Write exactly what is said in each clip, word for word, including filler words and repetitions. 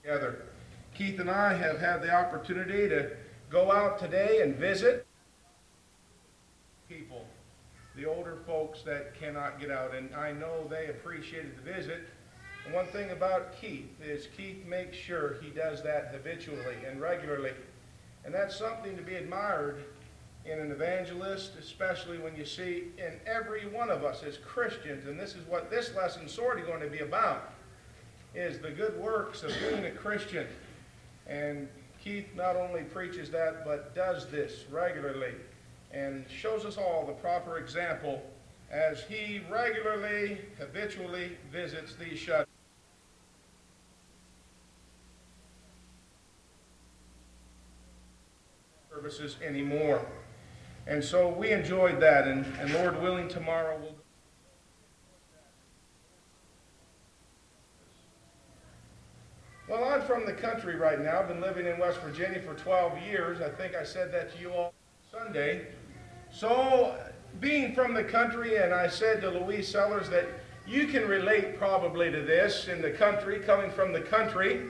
together. Keith and I have had the opportunity to go out today and visit people, the older folks that cannot get out, and I know they appreciated the visit. And one thing about Keith is Keith makes sure he does that habitually and regularly, and that's something to be admired in an evangelist, especially when you see in every one of us as Christians, and this is what this lesson's sort of going to be about, is the good works of being a Christian. And Keith not only preaches that, but does this regularly and shows us all the proper example as he regularly, habitually visits these shut services anymore. And so we enjoyed that, and, and Lord willing, tomorrow we'll Well, I'm from the country right now. I've been living in West Virginia for twelve years. I think I said that to you all Sunday. So, being from the country, and I said to Louise Sellers that you can relate probably to this in the country, coming from the country.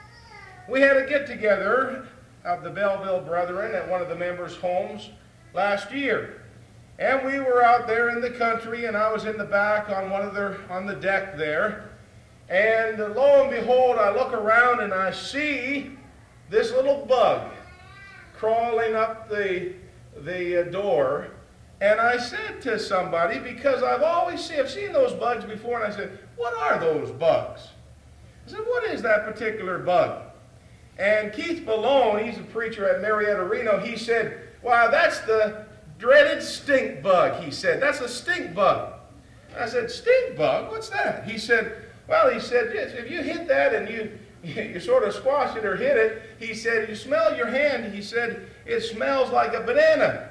We had a get-together of the Belleville Brethren at one of the members' homes last year. And we were out there in the country, and I was in the back on one of their, on the deck there. And lo and behold, I look around and I see this little bug crawling up the, the door. And I said to somebody, because I've always seen, I've seen those bugs before, and I said, what are those bugs? I said, what is that particular bug? And Keith Malone, he's a preacher at Marietta Reno, he said, wow, that's the dreaded stink bug, he said. That's a stink bug. I said, stink bug? What's that? He said, well, he said, yes, if you hit that and you, you sort of squash it or hit it, he said, you smell your hand, he said, it smells like a banana.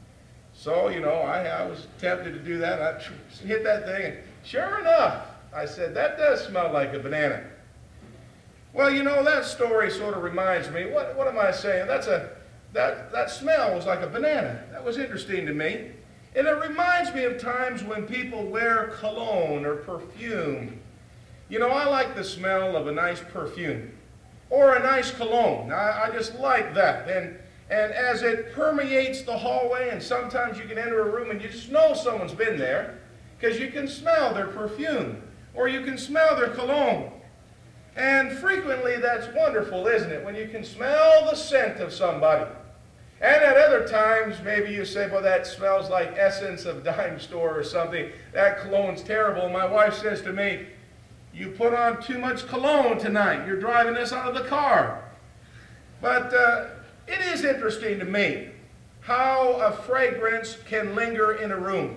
So, you know, I, I was tempted to do that. I hit that thing, and sure enough, I said, that does smell like a banana. Well, you know, that story sort of reminds me, what, what am I saying? That's a, that, that smell was like a banana. That was interesting to me. And it reminds me of times when people wear cologne or perfume. You know, I like the smell of a nice perfume or a nice cologne. I, I just like that. And, and as it permeates the hallway, and sometimes you can enter a room and you just know someone's been there because you can smell their perfume or you can smell their cologne. And frequently that's wonderful, isn't it? When you can smell the scent of somebody. And at other times, maybe you say, well, that smells like Essence of Dime Store or something. That cologne's terrible. My wife says to me, you put on too much cologne tonight. You're driving us out of the car. But uh, it is interesting to me how a fragrance can linger in a room.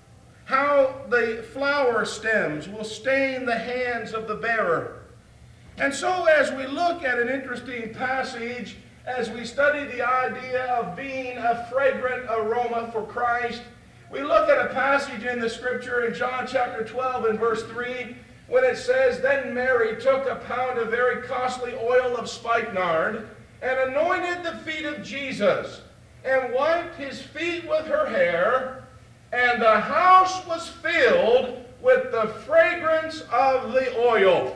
How the flower stems will stain the hands of the bearer. And so as we look at an interesting passage, as we study the idea of being a fragrant aroma for Christ, we look at a passage in the scripture in John chapter twelve and verse three, when it says, then Mary took a pound of very costly oil of spikenard and anointed the feet of Jesus and wiped his feet with her hair, and the house was filled with the fragrance of the oil.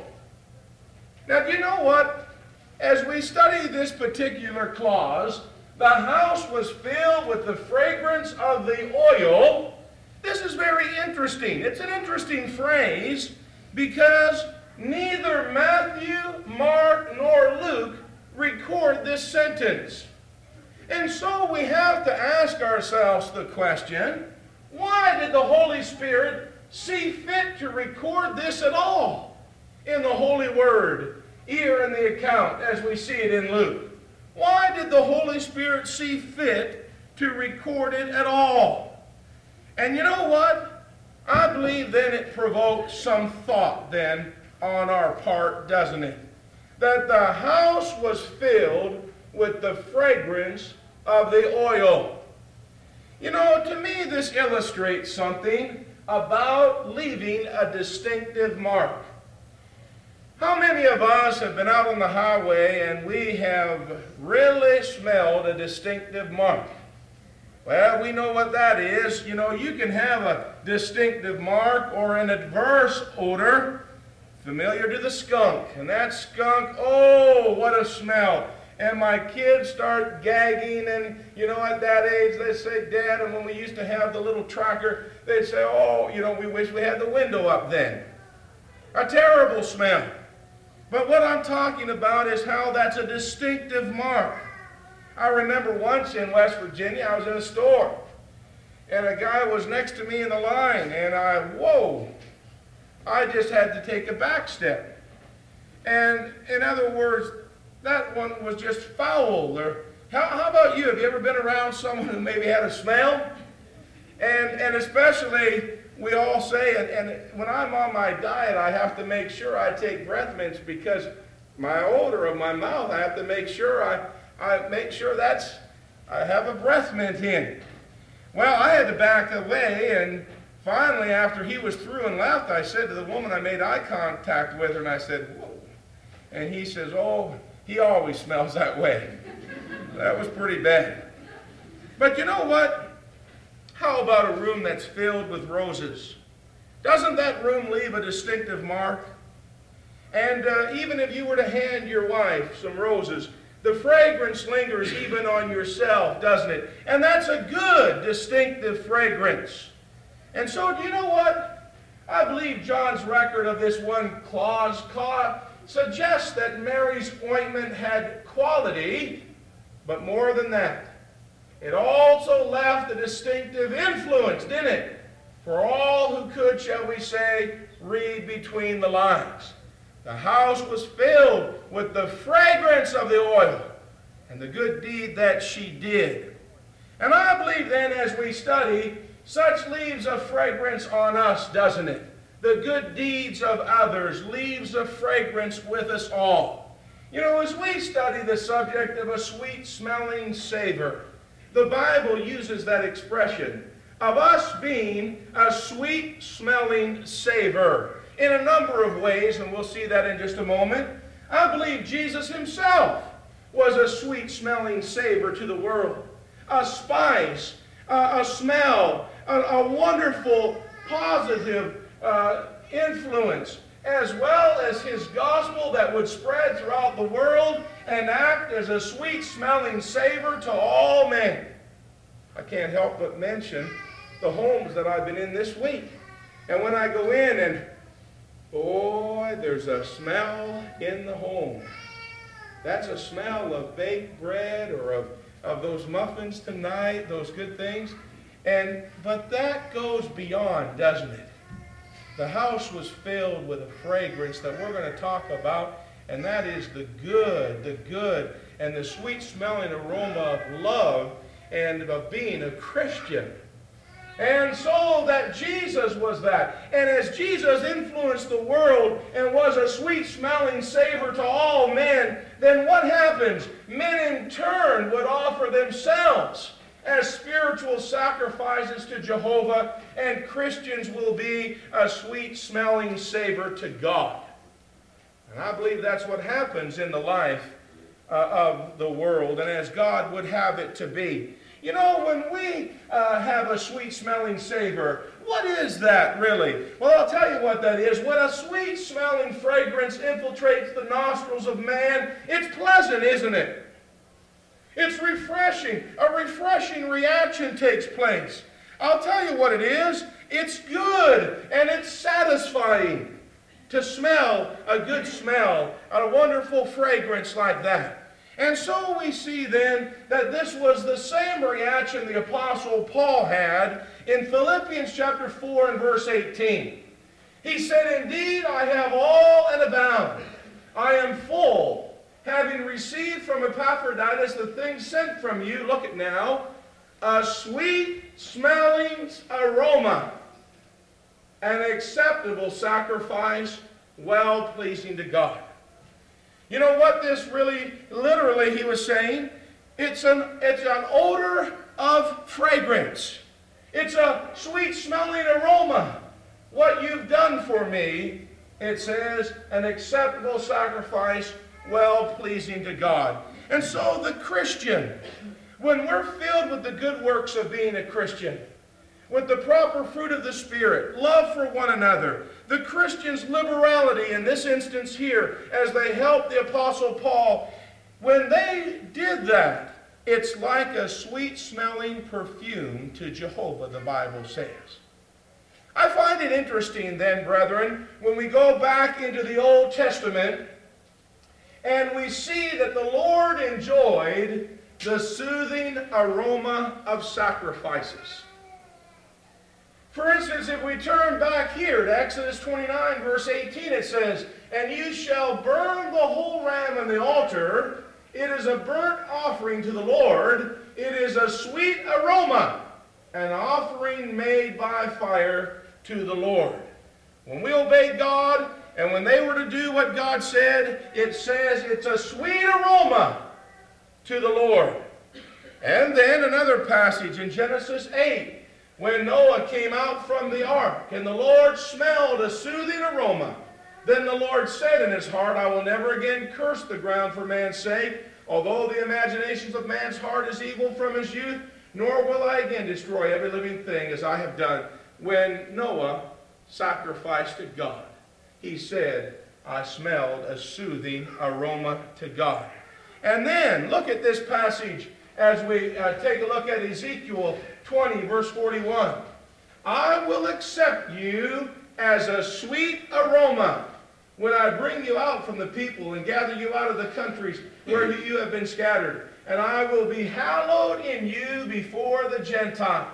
Now, do you know what? As we study this particular clause, the house was filled with the fragrance of the oil. This is very interesting. It's an interesting phrase because neither Matthew, Mark, nor Luke record this sentence. And so we have to ask ourselves the question, why did the Holy Spirit see fit to record this at all in the Holy Word, here in the account as we see it in Luke? Why did the Holy Spirit see fit to record it at all? And you know what? I believe then it provokes some thought then on our part, doesn't it? That the house was filled with the fragrance of the oil. You know, to me this illustrates something about leaving a distinctive mark. How many of us have been out on the highway and we have really smelled a distinctive mark? Well, we know what that is. You know, you can have a distinctive mark or an adverse odor familiar to the skunk. And that skunk, oh, what a smell. And my kids start gagging, and, you know, at that age, they say, Dad, and when we used to have the little tracker, they'd say, oh, you know, we wish we had the window up then. A terrible smell. But what I'm talking about is how that's a distinctive mark. I remember once in West Virginia, I was in a store, and a guy was next to me in the line, and I, whoa, I just had to take a back step. And in other words, that one was just foul. Or how, how about you? Have you ever been around someone who maybe had a smell? And, and especially, we all say, and, and when I'm on my diet, I have to make sure I take breath mints, because my odor of my mouth, I have to make sure I, I make sure that's, I have a breath mint in. Well, I had to back away, and finally, after he was through and left, I said to the woman I made eye contact with her, and I said, whoa. And he says, oh, he always smells that way. That was pretty bad. But you know what? How about a room that's filled with roses? Doesn't that room leave a distinctive mark? And uh, even if you were to hand your wife some roses, the fragrance lingers even on yourself, doesn't it? And that's a good, distinctive fragrance. And so, do you know what? I believe John's record of this one clause suggests that Mary's ointment had quality, but more than that, it also left a distinctive influence, didn't it? For all who could, shall we say, read between the lines. The house was filled with the fragrance of the oil and the good deed that she did. And I believe then, as we study, such leaves a fragrance on us, doesn't it? The good deeds of others leaves a fragrance with us all. You know, as we study the subject of a sweet-smelling savor, the Bible uses that expression of us being a sweet-smelling savor in a number of ways, and we'll see that in just a moment. I believe Jesus himself was a sweet-smelling savor to the world, a spice, a, a smell, a, a wonderful, positive uh, influence, as well as his gospel that would spread throughout the world and act as a sweet-smelling savor to all men. I can't help but mention the homes that I've been in this week. And when I go in and, boy, there's a smell in the home. That's a smell of baked bread or of, of those muffins tonight, those good things. And but that goes beyond, doesn't it? The house was filled with a fragrance that we're going to talk about, and that is the good, the good, and the sweet-smelling aroma of love and of being a Christian. And so that Jesus was that. And as Jesus influenced the world and was a sweet-smelling savor to all men, then what happens? Men in turn would offer themselves as spiritual sacrifices to Jehovah, and Christians will be a sweet-smelling savor to God. And I believe that's what happens in the life uh, of the world, and as God would have it to be. You know, when we uh, have a sweet-smelling savor, what is that really? Well, I'll tell you what that is. When a sweet-smelling fragrance infiltrates the nostrils of man, it's pleasant, isn't it? It's refreshing. A refreshing reaction takes place. I'll tell you what it is. It's good and it's satisfying to smell a good smell, a wonderful fragrance like that. And so we see then that this was the same reaction the Apostle Paul had in Philippians chapter four and verse eighteen. He said, "Indeed, I have all and abound. I am full, having received from Epaphroditus the things sent from you," look at now, "a sweet-smelling aroma, an acceptable sacrifice, well-pleasing to God." You know what this really, literally, he was saying? It's an, it's an odor of fragrance. It's a sweet-smelling aroma. What you've done for me, it says, an acceptable sacrifice, well-pleasing to God. And so the Christian, when we're filled with the good works of being a Christian, with the proper fruit of the Spirit, love for one another, the Christian's liberality in this instance here, as they helped the Apostle Paul, when they did that, it's like a sweet-smelling perfume to Jehovah, the Bible says. I find it interesting then, brethren, when we go back into the Old Testament and we see that the Lord enjoyed the soothing aroma of sacrifices. For instance, if we turn back here to Exodus twenty-nine, verse eighteen, it says, "And you shall burn the whole ram on the altar. It is a burnt offering to the Lord. It is a sweet aroma, an offering made by fire to the Lord." When we obeyed God, and when they were to do what God said, it says it's a sweet aroma to the Lord. And then another passage in Genesis eight, when Noah came out from the ark, and the Lord smelled a soothing aroma. Then the Lord said in his heart, "I will never again curse the ground for man's sake, although the imaginations of man's heart is evil from his youth, nor will I again destroy every living thing as I have done." When Noah sacrificed to God, he said, "I smelled a soothing aroma to God." And then, look at this passage as we uh, take a look at Ezekiel twenty, verse forty-one. "I will accept you as a sweet aroma when I bring you out from the people and gather you out of the countries where you have been scattered. And I will be hallowed in you before the Gentiles."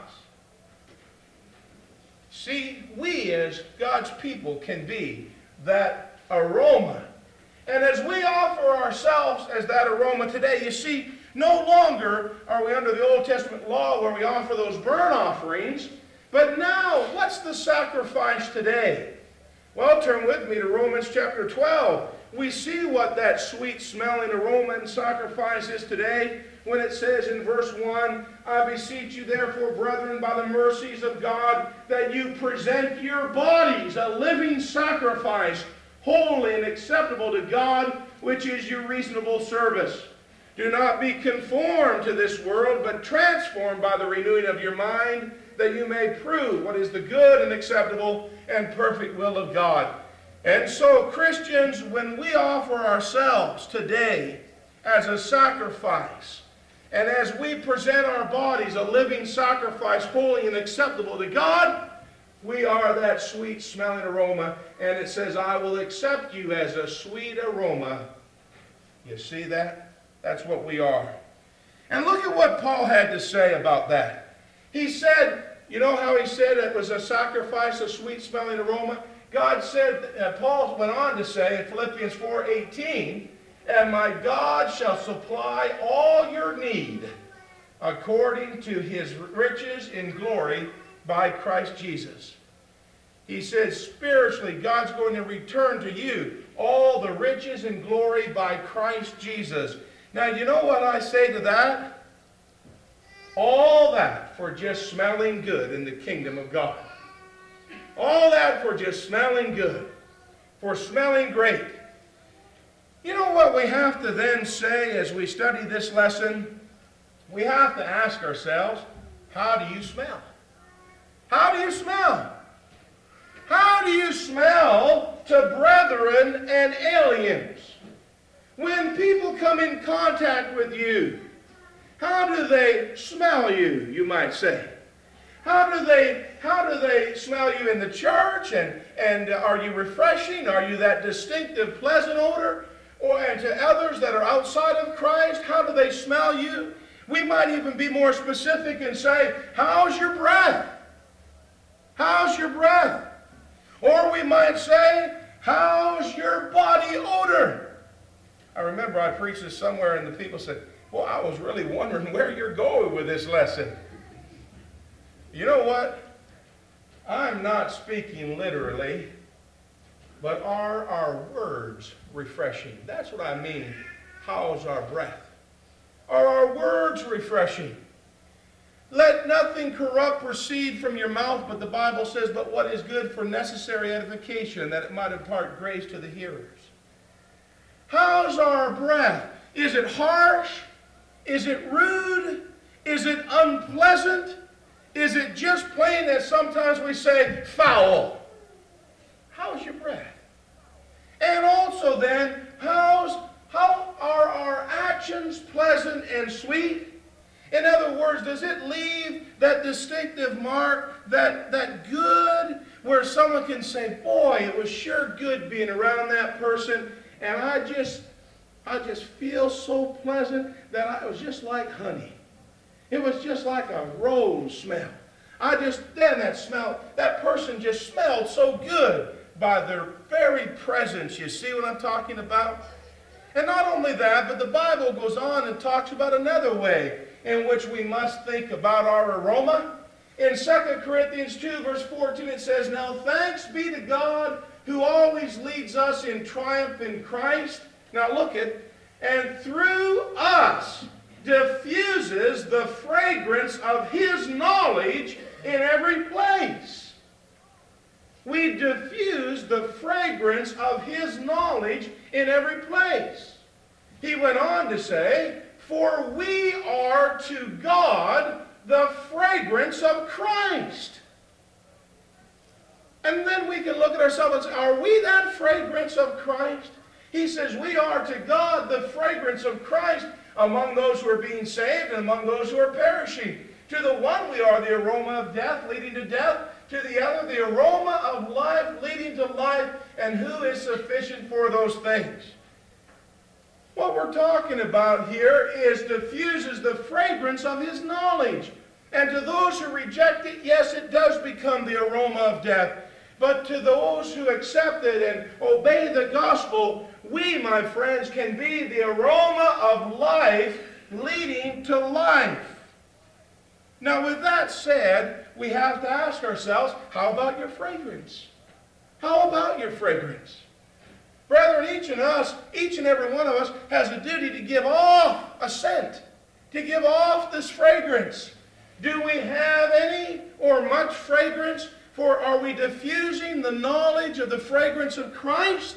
See, we as God's people can be that aroma. And as we offer ourselves as that aroma today, you see, no longer are we under the Old Testament law where we offer those burnt offerings, but now, what's the sacrifice today? Well, turn with me to Romans chapter twelve. We see what that sweet-smelling aroma and sacrifice is today when it says in verse one, "I beseech you therefore, brethren, by the mercies of God, that you present your bodies a living sacrifice, holy and acceptable to God, which is your reasonable service. Do not be conformed to this world, but transformed by the renewing of your mind, that you may prove what is the good and acceptable and perfect will of God." And so, Christians, when we offer ourselves today as a sacrifice, and as we present our bodies a living sacrifice, holy and acceptable to God, we are that sweet-smelling aroma. And it says, "I will accept you as a sweet aroma." You see that? That's what we are. And look at what Paul had to say about that. He said, you know how he said it was a sacrifice, a sweet-smelling aroma? God said, uh, Paul went on to say in Philippians four eighteen, "And my God shall supply all your need according to his riches in glory by Christ Jesus." He said spiritually, God's going to return to you all the riches and glory by Christ Jesus. Now, you know what I say to that? All that for just smelling good in the kingdom of God. All that for just smelling good, for smelling great. You know what we have to then say as we study this lesson? We have to ask ourselves, how do you smell? How do you smell? How do you smell to brethren and aliens? When people come in contact with you, how do they smell you, you might say? How do they, how do they smell you in the church? And, and are you refreshing? Are you that distinctive, pleasant odor? Or and to others that are outside of Christ, how do they smell you? We might even be more specific and say, how's your breath? How's your breath? Or we might say, how's your body odor? I remember I preached this somewhere and the people said, well, I was really wondering where you're going with this lesson. You know what? I'm not speaking literally, but are our words refreshing? That's what I mean. How's our breath? Are our words refreshing? Let nothing corrupt proceed from your mouth, but the Bible says, but what is good for necessary edification, that it might impart grace to the hearers. How's our breath? Is it harsh? Is it rude? Is it unpleasant? Is it just plain that sometimes we say foul? How's your breath? And also then, how's, how are our actions pleasant and sweet? In other words, does it leave that distinctive mark, that, that good, where someone can say, boy, it was sure good being around that person, and I just, I just feel so pleasant that I, it was just like honey. It was just like a rose smell. I just, then that smell, that person just smelled so good by their very presence. You see what I'm talking about? And not only that, but the Bible goes on and talks about another way in which we must think about our aroma. In Second Corinthians two, verse fourteen, it says, now thanks be to God who always leads us in triumph in Christ. Now look at, and through us diffuses the fragrance of his knowledge in every place. We diffuse the fragrance of his knowledge in every place. He went on to say, for we are to God the fragrance of Christ. And then we can look at ourselves and say, are we that fragrance of Christ? He says we are to God the fragrance of Christ among those who are being saved and among those who are perishing. To the one we are the aroma of death leading to death. To the other the aroma of life leading to life. And who is sufficient for those things? What we're talking about here is diffuses the fragrance of his knowledge. And to those who reject it, yes, it does become the aroma of death. But to those who accept it and obey the gospel, we, my friends, can be the aroma of life leading to life. Now, with that said, we have to ask ourselves, how about your fragrance? How about your fragrance? Brethren, each and us, each and every one of us has a duty to give off a scent, to give off this fragrance. Do we have any or much fragrance? For are we diffusing the knowledge of the fragrance of Christ?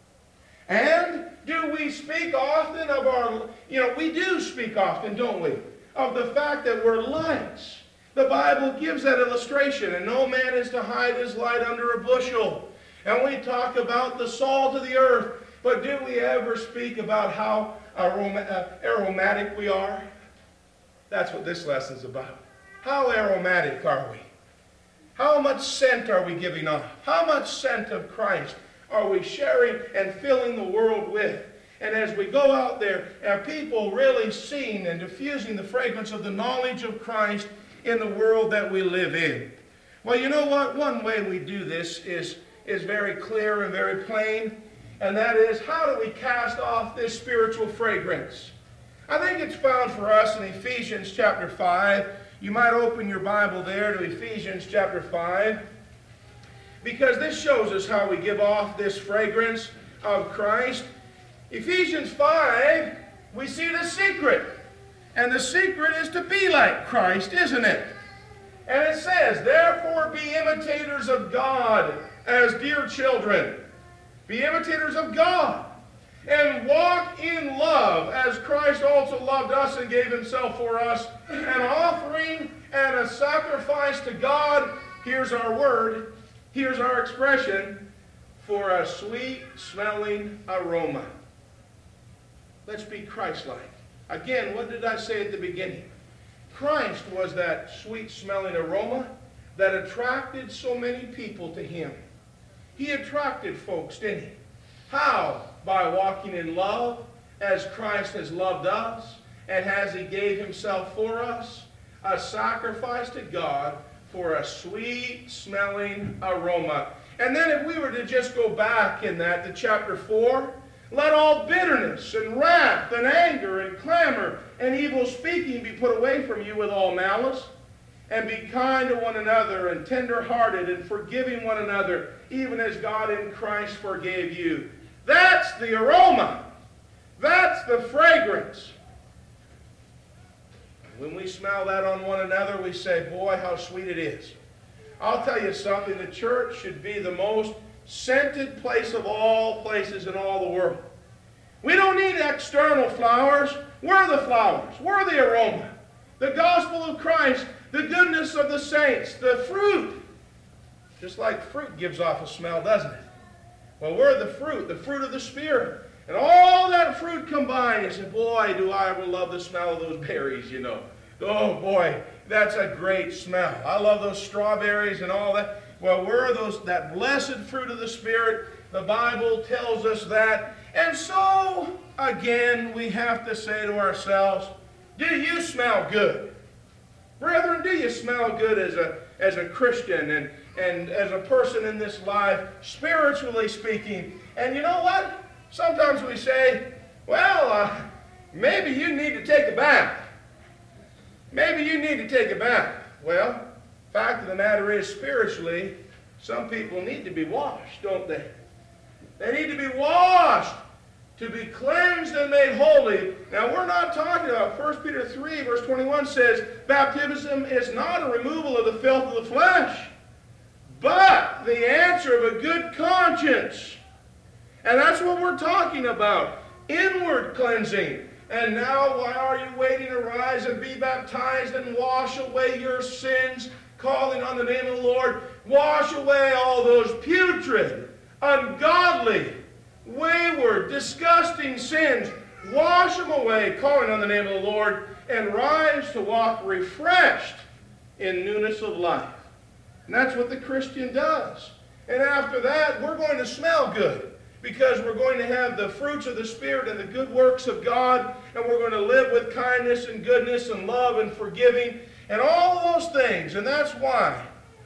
And do we speak often of our, you know, we do speak often, don't we, of the fact that we're lights. The Bible gives that illustration, and no man is to hide his light under a bushel. And we talk about the salt of the earth, but do we ever speak about how aroma, uh, aromatic we are? That's what this lesson's about. How aromatic are we? How much scent are we giving off? How much scent of Christ are we sharing and filling the world with? And as we go out there, are people really seeing and diffusing the fragrance of the knowledge of Christ in the world that we live in? Well, you know what? One way we do this is, is very clear and very plain, and that is, how do we cast off this spiritual fragrance? I think it's found for us in Ephesians chapter five. You might open your Bible there to Ephesians chapter five, because this shows us how we give off this fragrance of Christ. Ephesians five, we see the secret. And the secret is to be like Christ, isn't it? And it says, therefore be imitators of God as dear children. Be imitators of God. And walk in love, as Christ also loved us and gave himself for us, an offering and a sacrifice to God. Here's our word, here's our expression, for a sweet-smelling aroma. Let's be Christ-like. Again, what did I say at the beginning? Christ was that sweet-smelling aroma that attracted so many people to him. He attracted folks, didn't he? How? By walking in love, as Christ has loved us, and as he gave himself for us, a sacrifice to God for a sweet-smelling aroma. And then if we were to just go back in that to chapter four, let all bitterness and wrath and anger and clamor and evil speaking be put away from you with all malice. And be kind to one another and tender-hearted and forgiving one another, even as God in Christ forgave you. That's the aroma. That's the fragrance. When we smell that on one another, we say, boy, how sweet it is. I'll tell you something, the church should be the most scented place of all places in all the world. We don't need external flowers. We're the flowers. We're the aroma. The gospel of Christ the goodness of the saints, the fruit. Just like fruit gives off a smell, doesn't it? Well, we're the fruit, the fruit of the Spirit. And all that fruit combined, you say, boy, do I ever love the smell of those berries, you know. Oh, boy, that's a great smell. I love those strawberries and all that. Well, we're those, that blessed fruit of the Spirit. The Bible tells us that. And so, again, we have to say to ourselves, do you smell good? Brethren, do you smell good as a, as a Christian and, and as a person in this life, spiritually speaking? And you know what? Sometimes we say, well, uh, maybe you need to take a bath. Maybe you need to take a bath. Well, fact of the matter is, spiritually, some people need to be washed, don't they? They need to be washed to be cleansed and made holy. Now, we're not talking about, First Peter three, verse twenty-one says, baptism is not a removal of the filth of the flesh, but the answer of a good conscience. And that's what we're talking about, inward cleansing. And now, why are you waiting to rise and be baptized and wash away your sins, calling on the name of the Lord? Wash away all those putrid, ungodly, wayward, disgusting sins. Wash them away, calling on the name of the Lord, and rise to walk refreshed in newness of life. And that's what the Christian does. And after that, we're going to smell good, because we're going to have the fruits of the Spirit and the good works of God, and we're going to live with kindness and goodness and love and forgiving and all of those things. And that's why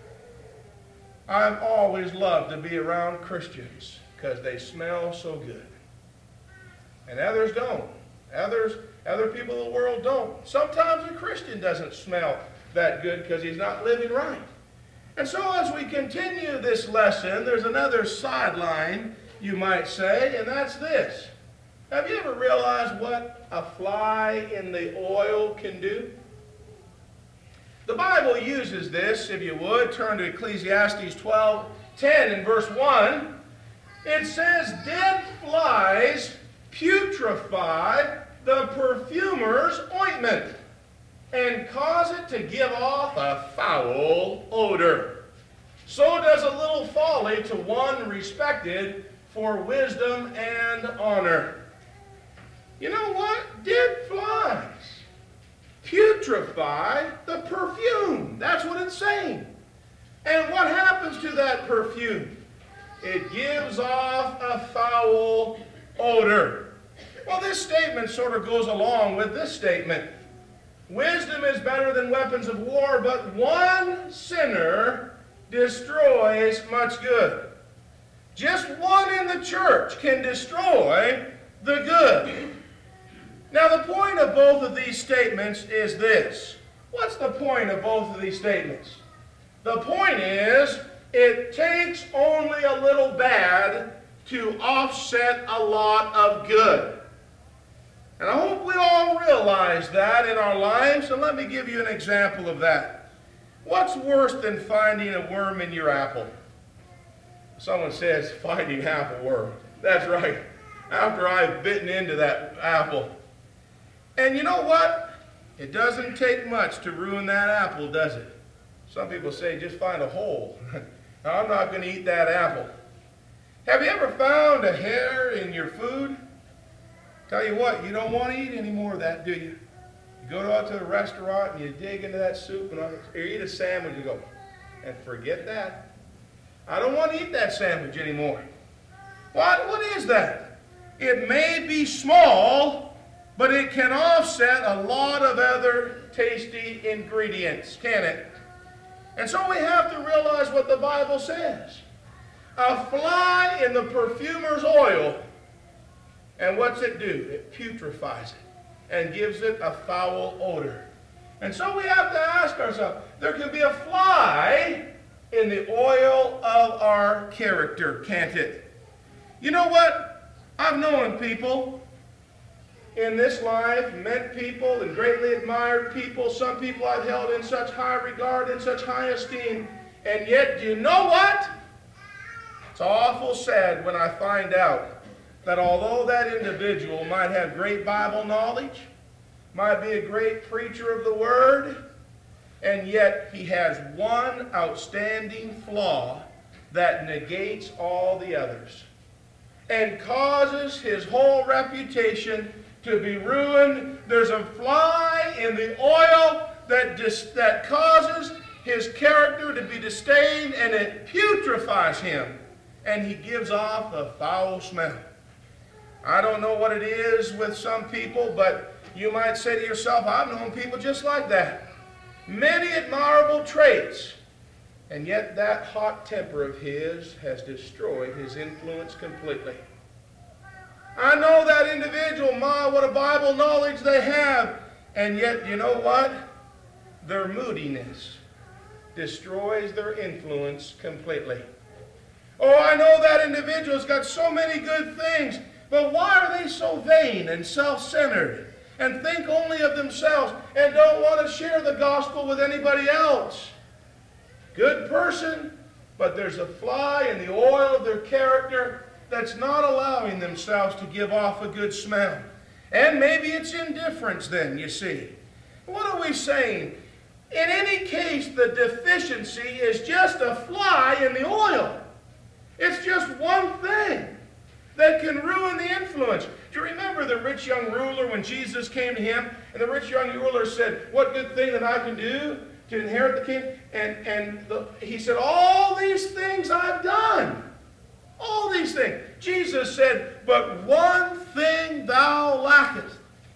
I've always loved to be around Christians, because they smell so good. And others don't. Others, other people in the world don't. Sometimes a Christian doesn't smell that good because he's not living right. And so as we continue this lesson, there's another sideline, you might say, and that's this. Have you ever realized what a fly in the oil can do? The Bible uses this, if you would. Turn to Ecclesiastes twelve ten in verse one. It says, dead flies putrefy the perfumer's ointment and cause it to give off a foul odor. So does a little folly to one respected for wisdom and honor. You know what? Dead flies putrefy the perfume. That's what it's saying. And what happens to that perfume? It gives off a foul odor. Well, this statement sort of goes along with this statement. Wisdom is better than weapons of war, but one sinner destroys much good. Just one in the church can destroy the good. Now, the point of both of these statements is this. What's the point of both of these statements? The point is, it takes only a little bad to offset a lot of good. And I hope we all realize that in our lives, and let me give you an example of that. What's worse than finding a worm in your apple? Someone says, finding apple worm. That's right. After I've bitten into that apple. And you know what? It doesn't take much to ruin that apple, does it? Some people say, just find a hole. I'm not going to eat that apple. Have you ever found a hair in your food? Tell you what, you don't want to eat any more of that, do you? You go out to a restaurant and you dig into that soup and or eat a sandwich, you go, and forget that. I don't want to eat that sandwich anymore. What? What is that? It may be small, but it can offset a lot of other tasty ingredients, can it? And so we have to realize what the Bible says. A fly in the perfumer's oil, and what's it do? It putrefies it and gives it a foul odor. And so we have to ask ourselves, there can be a fly in the oil of our character, can't it? You know what? I've known people in this life, met people and greatly admired people, some people I've held in such high regard and such high esteem, and yet, do you know what? It's awful sad when I find out that although that individual might have great Bible knowledge, might be a great preacher of the Word, and yet he has one outstanding flaw that negates all the others and causes his whole reputation to be ruined. There's a fly in the oil that, dis that causes his character to be disdained, and it putrefies him, and he gives off a foul smell. I don't know what it is with some people, but you might say to yourself, I've known people just like that. Many admirable traits, and yet that hot temper of his has destroyed his influence completely. I know that individual, my, what a Bible knowledge they have, and yet, you know what? Their moodiness destroys their influence completely. Oh, I know that individual's got so many good things, but why are they so vain and self-centered and think only of themselves and don't want to share the gospel with anybody else? Good person, but there's a fly in the oil of their character that's not allowing themselves to give off a good smell. And maybe it's indifference then, you see. What are we saying? In any case, the deficiency is just a fly in the oil. It's just one thing that can ruin the influence. Do you remember the rich young ruler when Jesus came to him, and the rich young ruler said, what good thing that I can do to inherit the kingdom? And, and the, he said, all these things I've done. All these things. Jesus said, but one thing thou lackest.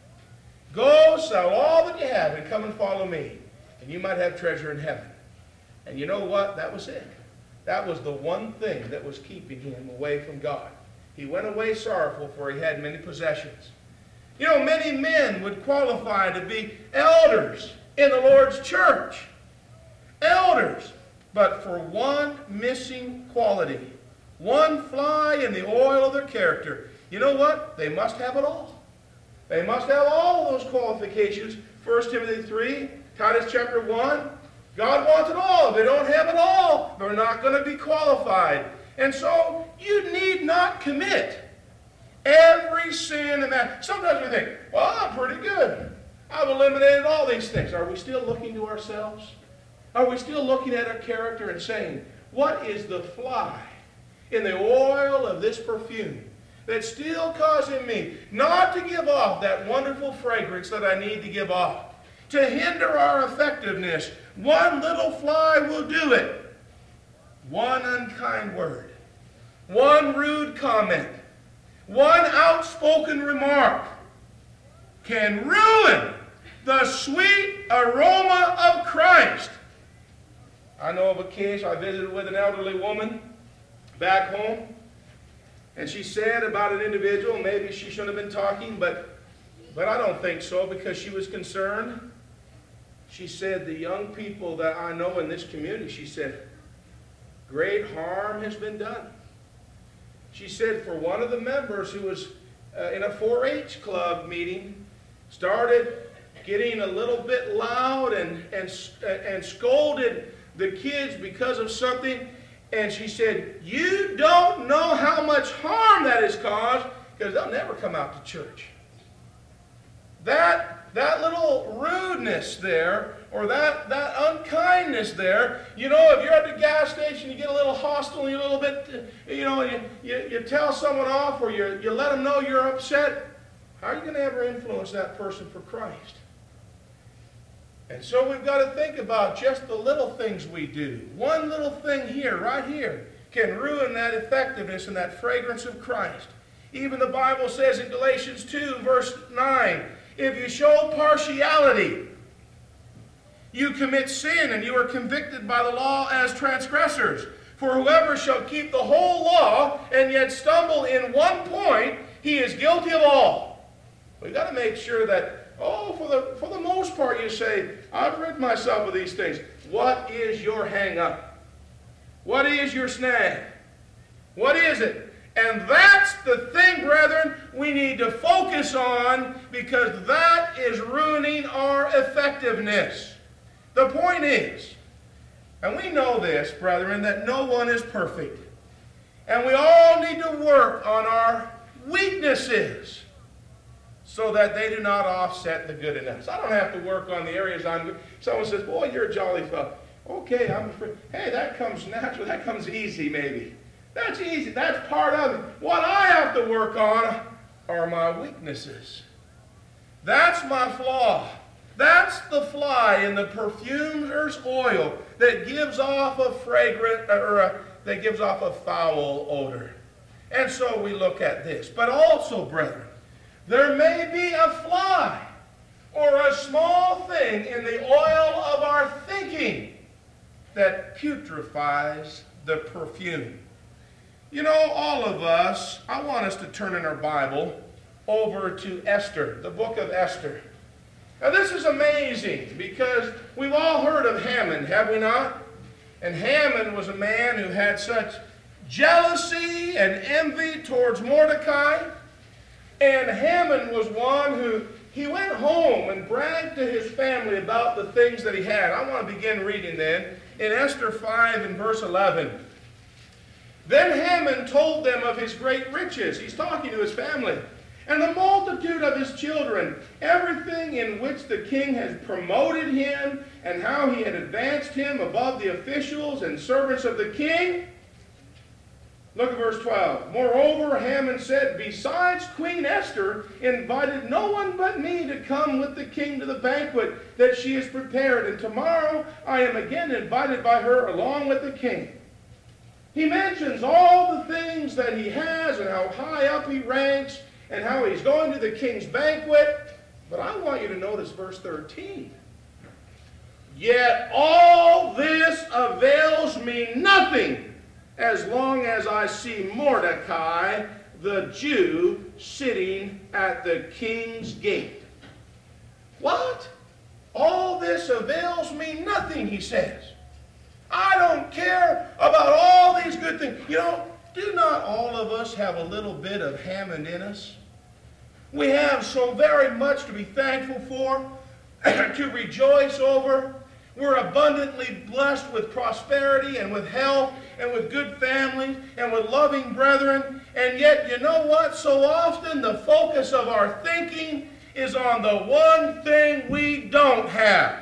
Go sell all that you have and come and follow me, and you might have treasure in heaven. And you know what? That was it. That was the one thing that was keeping him away from God. He went away sorrowful, for he had many possessions. You know, many men would qualify to be elders in the Lord's church. Elders. But for one missing quality, one fly in the oil of their character, you know what? They must have it all. They must have all those qualifications. First Timothy three, Titus chapter one. God wants it all. If they don't have it all, they're not going to be qualified. And so you need not commit every sin and that. Sometimes we think, well, I'm pretty good. I've eliminated all these things. Are we still looking to ourselves? Are we still looking at our character and saying, what is the fly in the oil of this perfume that's still causing me not to give off that wonderful fragrance that I need to give off? To hinder our effectiveness, one little fly will do it. One unkind word, one rude comment, one outspoken remark can ruin the sweet aroma of Christ. I know of a case I visited with an elderly woman back home, and she said about an individual, maybe she shouldn't have been talking, but, but I don't think so, because she was concerned. She said, the young people that I know in this community, she said, great harm has been done. She said for one of the members who was uh, in a four H club meeting, started getting a little bit loud and, and, and scolded the kids because of something. And she said, you don't know how much harm that has caused, because they'll never come out to church. That That little rudeness there, or that, that unkindness there, you know, if you're at the gas station, you get a little hostile, you a little bit, you know, you, you, you tell someone off, or you, you let them know you're upset, how are you going to ever influence that person for Christ? And so we've got to think about just the little things we do. One little thing here, right here, can ruin that effectiveness and that fragrance of Christ. Even the Bible says in Galatians two, verse nine, if you show partiality, you commit sin, and you are convicted by the law as transgressors. For whoever shall keep the whole law and yet stumble in one point, he is guilty of all. We've got to make sure that, oh, for the, for the most part, you say, I've rid myself of these things. What is your hang-up? What is your snag? What is it? And that's the thing, brethren, we need to focus on, because that is ruining our effectiveness. The point is, and we know this, brethren, that no one is perfect. And we all need to work on our weaknesses. so that they do not offset the good in us. I don't have to work on the areas I'm good. Someone says, boy, you're a jolly fellow. Okay, I'm afraid. Hey, that comes natural. That comes easy, maybe. That's easy. That's part of it. What I have to work on are my weaknesses. That's my flaw. That's the fly in the perfumer's oil that gives off a fragrant, or a, that gives off a foul odor. And so we look at this. But also, brethren, there may be a fly or a small thing in the oil of our thinking that putrefies the perfume. You know, all of us, I want us to turn in our Bible over to Esther, the book of Esther. Now this is amazing because we've all heard of Haman, have we not? And Haman was a man who had such jealousy and envy towards Mordecai. And Haman was one who, he went home and bragged to his family about the things that he had. I want to begin reading then in Esther five and verse eleven. Then Haman told them of his great riches. He's talking to his family. And the multitude of his children, everything in which the king has promoted him, and how he had advanced him above the officials and servants of the king. Look at verse twelve. Moreover, Haman said, besides Queen Esther invited no one but me to come with the king to the banquet that she has prepared, and tomorrow I am again invited by her along with the king. He mentions all the things that he has and how high up he ranks and how he's going to the king's banquet. But I want you to notice verse thirteen. Yet all this avails me nothing as long as I see Mordecai, the Jew, sitting at the king's gate. What? All this avails me nothing, he says. I don't care about all these good things. You know, do not all of us have a little bit of Haman in us? We have so very much to be thankful for, to rejoice over. We're abundantly blessed with prosperity and with health and with good families and with loving brethren. And yet, you know what? So often the focus of our thinking is on the one thing we don't have.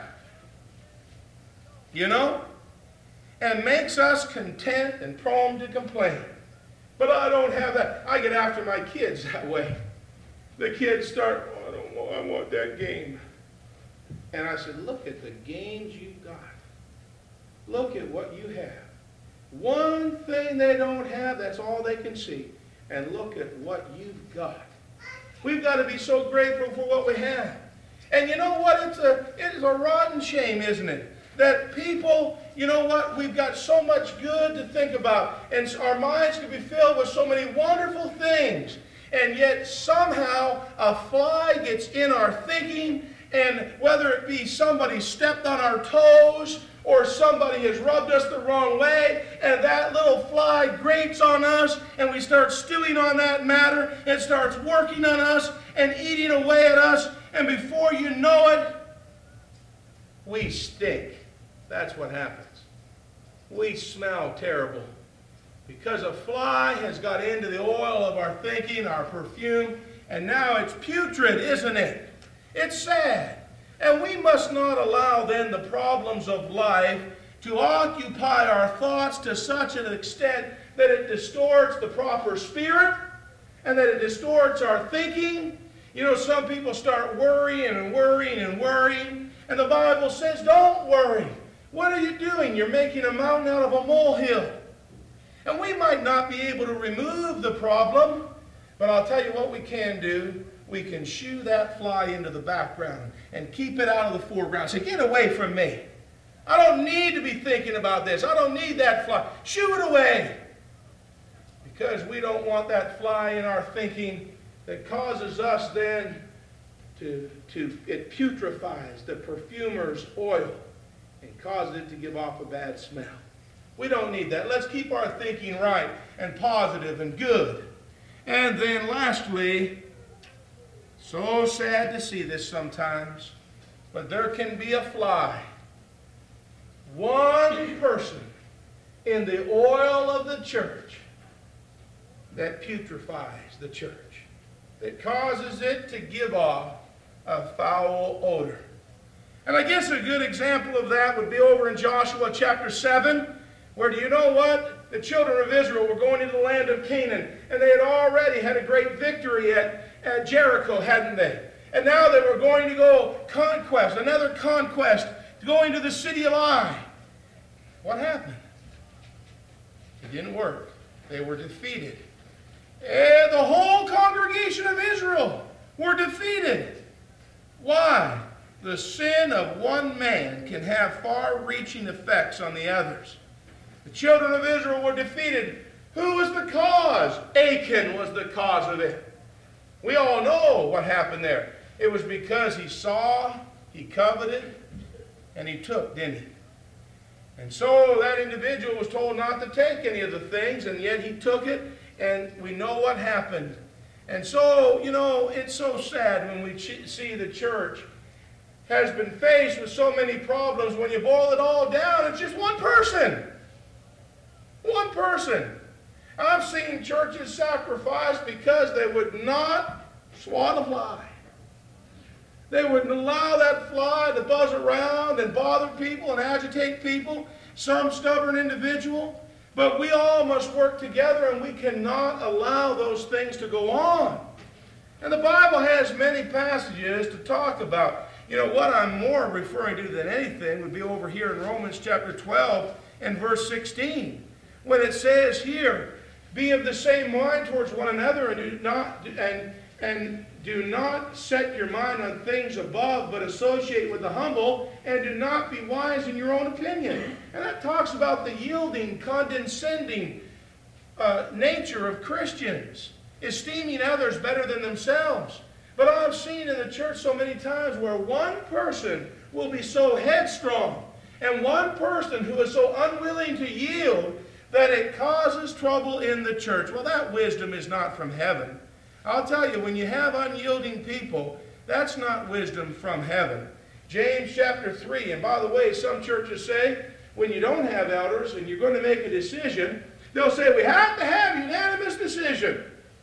You know? And makes us content and prone to complain. But I don't have that. I get after my kids that way. The kids start, oh, I don't want, I want that game. And I said, look at the games you've got. Look at what you have. One thing they don't have, that's all they can see. And look at what you've got. We've got to be so grateful for what we have. And you know what? It's a, it is a rotten shame, isn't it? That people, you know what, we've got so much good to think about, and our minds can be filled with so many wonderful things, and yet somehow a fly gets in our thinking, and whether it be somebody stepped on our toes, or somebody has rubbed us the wrong way, and that little fly grates on us, and we start stewing on that matter, and it starts working on us, and eating away at us, and before you know it, we stink. That's what happens. We smell terrible because a fly has got into the oil of our thinking, our perfume, and now it's putrid, isn't it? It's sad. And we must not allow then the problems of life to occupy our thoughts to such an extent that it distorts the proper spirit and that it distorts our thinking. You know, some people start worrying and worrying and worrying, and the Bible says, don't worry. What are you doing? You're making a mountain out of a molehill. And we might not be able to remove the problem, but I'll tell you what we can do. We can shoo that fly into the background and keep it out of the foreground. Say, get away from me. I don't need to be thinking about this. I don't need that fly. Shoo it away. Because we don't want that fly in our thinking that causes us then to, to it putrefies the perfumer's oil and causes it to give off a bad smell. We don't need that. Let's keep our thinking right and positive and good. And then lastly, so sad to see this sometimes, but there can be a fly. One person in the oil of the church that putrefies the church. that causes it to give off a foul odor. And I guess a good example of that would be over in Joshua chapter seven, where, do you know what? The children of Israel were going into the land of Canaan, and they had already had a great victory at, at Jericho, hadn't they? And now they were going to go conquest, another conquest, going to the city of Ai. What happened? It didn't work. They were defeated. And the whole congregation of Israel were defeated. Why? The sin of one man can have far-reaching effects on the others. The children of Israel were defeated. Who was the cause? Achan was the cause of it. We all know what happened there. It was because he saw, he coveted, and he took, didn't he? And so that individual was told not to take any of the things, and yet he took it, and we know what happened. And so, you know, it's so sad when we see the church has been faced with so many problems. When you boil it all down, it's just one person. One person. I've seen churches sacrifice because they would not swat a fly. They wouldn't allow that fly to buzz around and bother people and agitate people, some stubborn individual. But we all must work together, and we cannot allow those things to go on. And the Bible has many passages to talk about. You know, what I'm more referring to than anything would be over here in Romans chapter twelve and verse sixteen. When it says here, be of the same mind towards one another, and do not and and do not set your mind on things above, but associate with the humble, and do not be wise in your own opinion. And that talks about the yielding, condescending uh, nature of Christians, esteeming others better than themselves. But I've seen in the church so many times where one person will be so headstrong, and one person who is so unwilling to yield that it causes trouble in the church. Well, that wisdom is not from heaven. I'll tell you, when you have unyielding people, that's not wisdom from heaven. James chapter three, and by the way, some churches say, when you don't have elders and you're going to make a decision, they'll say, we have to have unanimous decision.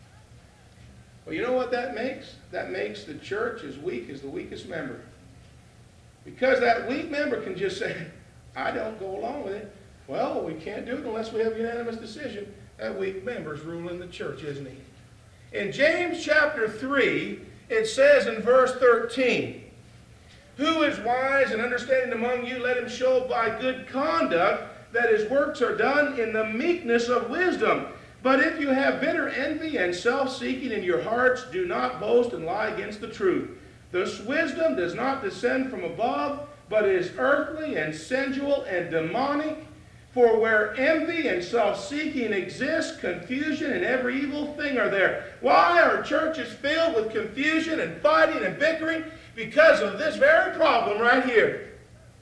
Well, you know what that makes? That makes the church as weak as the weakest member. Because that weak member can just say, I don't go along with it. Well, we can't do it unless we have unanimous decision. That weak member's ruling the church, isn't he? In James chapter three, it says in verse thirteen, who is wise and understanding among you? Let him show by good conduct that his works are done in the meekness of wisdom. But if you have bitter envy and self-seeking in your hearts, do not boast and lie against the truth. This wisdom does not descend from above, but is earthly and sensual and demonic. For where envy and self-seeking exist, confusion and every evil thing are there. Why are churches filled with confusion and fighting and bickering? Because of this very problem right here.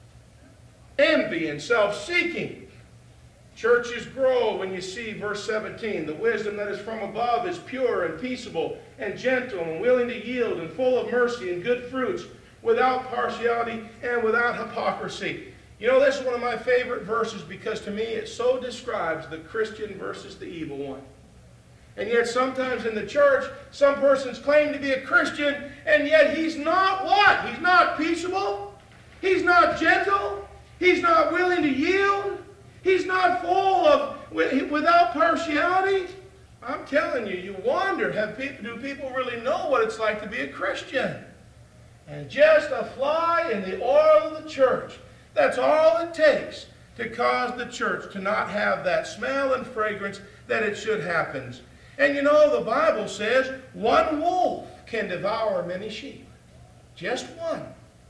Envy and self-seeking. Churches grow when you see verse seventeen. The wisdom that is from above is pure and peaceable and gentle and willing to yield and full of mercy and good fruits, without partiality and without hypocrisy. You know, this is one of my favorite verses because to me it so describes the Christian versus the evil one. And yet sometimes in the church, some persons claim to be a Christian, and yet he's not what? He's not peaceable. He's not gentle. He's not willing to yield. He's not full of, without partiality. I'm telling you, you wonder, have people, do people really know what it's like to be a Christian? And just a fly in the oil of the church. That's all it takes to cause the church to not have that smell and fragrance that it should happen. And you know, the Bible says one wolf can devour many sheep. Just one.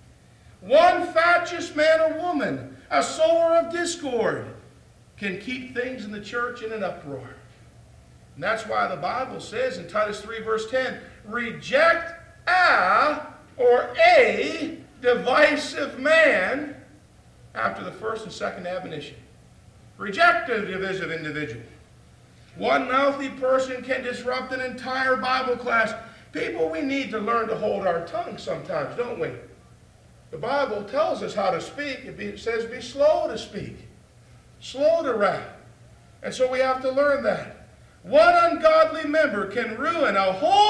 One factious man or woman, a sower of discord, can keep things in the church in an uproar. And that's why the Bible says in Titus three verse ten, reject a or a divisive man after the first and second admonition. Reject a divisive individual. One mouthy person can disrupt an entire Bible class. People, we need to learn to hold our tongue sometimes, don't we? The Bible tells us how to speak. It says be slow to speak, slow to wrath. And so we have to learn that. One ungodly member can ruin a whole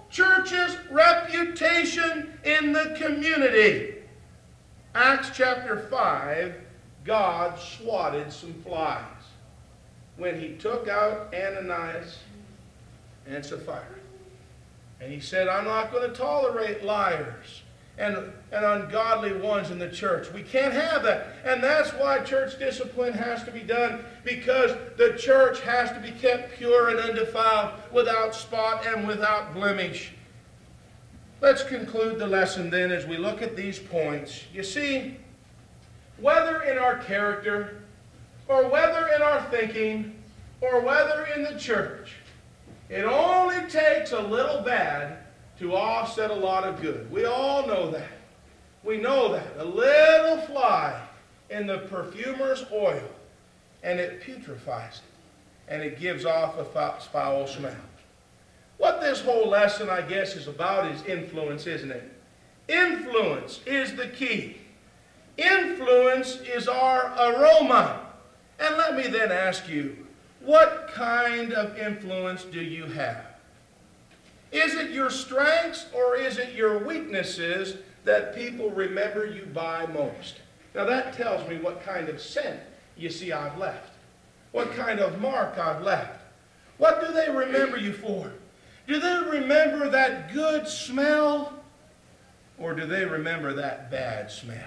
church's reputation in the community. Acts chapter five, God swatted some flies when he took out Ananias and Sapphira. And he said, I'm not going to tolerate liars and, and ungodly ones in the church. We can't have that. And that's why church discipline has to be done, because the church has to be kept pure and undefiled, without spot and without blemish. Let's conclude the lesson then as we look at these points. You see, whether in our character, or whether in our thinking, or whether in the church, it only takes a little bad to offset a lot of good. We all know that. We know that. A little fly in the perfumer's oil, and it putrefies it, and it gives off a foul smell. What this whole lesson, I guess, is about is influence, isn't it? Influence is the key. Influence is our aroma. And let me then ask you, what kind of influence do you have? Is it your strengths or is it your weaknesses that people remember you by most? Now that tells me what kind of scent, you see, I've left. What kind of mark I've left. What do they remember you for? Do they remember that good smell, or do they remember that bad smell?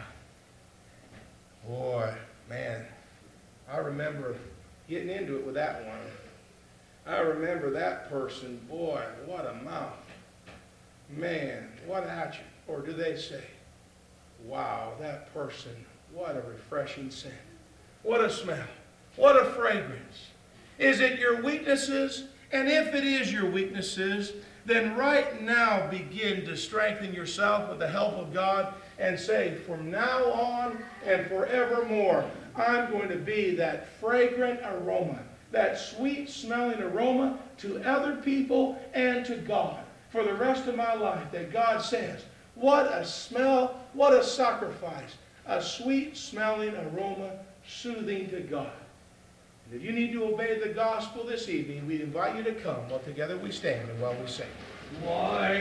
Boy, man, I remember getting into it with that one. I remember that person, boy, what a mouth. Man, what attitude. Or do they say, wow, that person, what a refreshing scent. What a smell. What a fragrance. Is it your weaknesses? And if it is your weaknesses, then right now begin to strengthen yourself with the help of God and say, from now on and forevermore, I'm going to be that fragrant aroma, that sweet-smelling aroma to other people and to God for the rest of my life, that God says, what a smell, what a sacrifice, a sweet-smelling aroma soothing to God. And if you need to obey the gospel this evening, we invite you to come while together we stand and while we sing. Why?